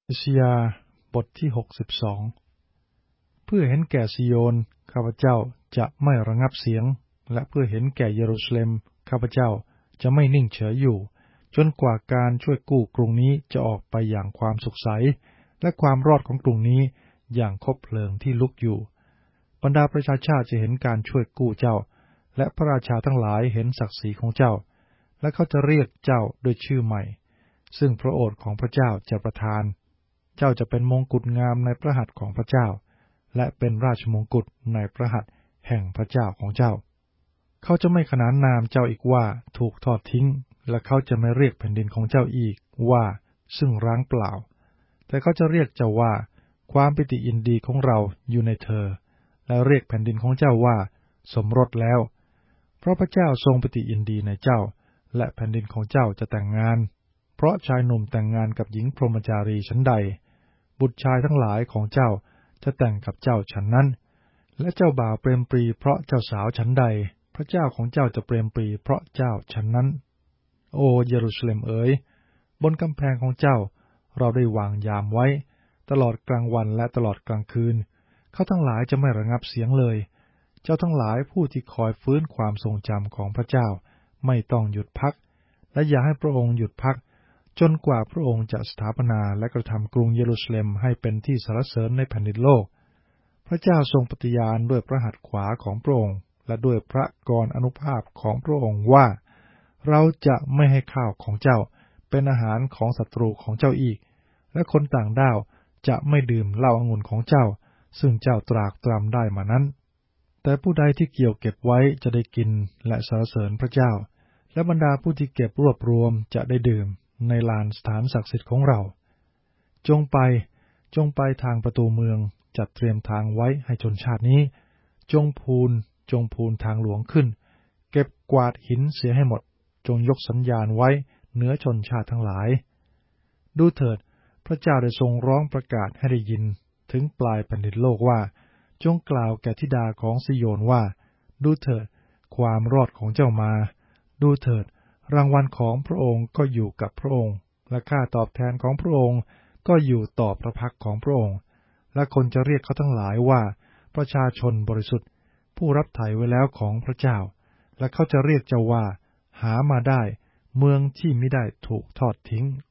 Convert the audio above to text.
อิสยาห์บทที่62เพื่อเห็นแก่ซิโยนข้าพเจ้าจะไม่ระงับเสียงและเพื่อเห็นแก่เยรูซาเล็มข้าพเจ้าจะไม่นิ่งเฉยอยู่จนกว่าการช่วยกู้กรุงนี้จะออกไปอย่างความสุขใสและความรอดของกรุงนี้อย่างคบเพลิงที่ลุกอยู่บรรดาประชาชาติจะเห็นการช่วยกู้เจ้าและพระราชาทั้งหลายเห็นศักดิ์ศรีของเจ้าและเขาจะเรียกเจ้าด้วยชื่อใหม่ซึ่งพระโอษฐ์ของพระเจ้าจะประทานเจ้าจะเป็นมงกุฎงามในพระหัตถ์ของพระเจ้าและเป็นราชมงกุฎในพระหัตถ์แห่งพระเจ้าของเจ้าเขาจะไม่ขนานนามเจ้าอีกว่าถูกทอดทิ้งและเขาจะไม่เรียกแผ่นดินของเจ้าอีกว่าซึ่งร้างเปล่าแต่เขาจะเรียกเจ้าว่าความปิติยินดีของเราอยู่ในเธอและเรียกแผ่นดินของเจ้าว่าสมรสแล้วเพราะพระเจ้าทรงปิติยินดีในเจ้าและแผ่นดินของเจ้าจะแต่งงานเพราะชายหนุ่มแต่งงานกับหญิงพรหมจารีฉันใดบุตรชายทั้งหลายของเจ้าจะแต่งกับเจ้าฉันนั้นและเจ้าบ่าวเปรมปรีเพราะเจ้าสาวฉันใดพระเจ้าของเจ้าจะเปรมปรีเพราะเจ้าฉันนั้นโอ้เยรูซาเล็มเอ๋ยบนกำแพงของเจ้าเราได้วางยามไว้ตลอดกลางวันและตลอดกลางคืนเขาทั้งหลายจะไม่ระงับเสียงเลยเจ้าทั้งหลายผู้ที่คอยฟื้นความทรงจำของพระเจ้าไม่ต้องหยุดพักและอย่าให้พระองค์หยุดพักจนกว่าพระองค์จะสถาปนาและกระทำกรุงเยรูซาเล็มให้เป็นที่สรรเสริญในแผ่นดินโลกพระเจ้าทรงปฏิญาณด้วยพระหัตถ์ขวาของพระองค์และด้วยพระกรอานุภาพของพระองค์ว่าเราจะไม่ให้ข้าวของเจ้าเป็นอาหารของศัตรูของเจ้าอีกและคนต่างด้าวจะไม่ดื่มเหล้าองุ่นของเจ้าซึ่งเจ้าตรากตรำได้มานั้นแต่ผู้ใดที่เกี่ยวเก็บไว้จะได้กินและสรรเสริญพระเจ้าและบรรดาผู้ที่เก็บรวบรวมจะได้ดื่มในลานสถานศักดิ์สิทธิ์ของเราจงไปทางประตูเมืองจัดเตรียมทางไว้ให้ชนชาตินี้จงพูนทางหลวงขึ้นเก็บกวาดหินเสียให้หมดจงยกสัญญาณไว้เหนือชนชาติทั้งหลายดูเถิดพระเจ้าได้ทรงร้องประกาศให้ได้ยินถึงปลายแผ่นดินโลกว่าจงกล่าวแก่ธิดาของซิโยนว่าดูเถิดความรอดของเจ้ามาดูเถิดรางวัลของพระองค์ก็อยู่กับพระองค์และค่าตอบแทนของพระองค์ก็อยู่ต่อพระพักของพระองค์และคนจะเรียกเขาทั้งหลายว่าประชาชนบริสุทธิ์ผู้รับไถ่ไว้แล้วของพระเจ้าและเขาจะเรียกเจ้าว่าหามาได้เมืองที่มิได้ถูกทอดทิ้ง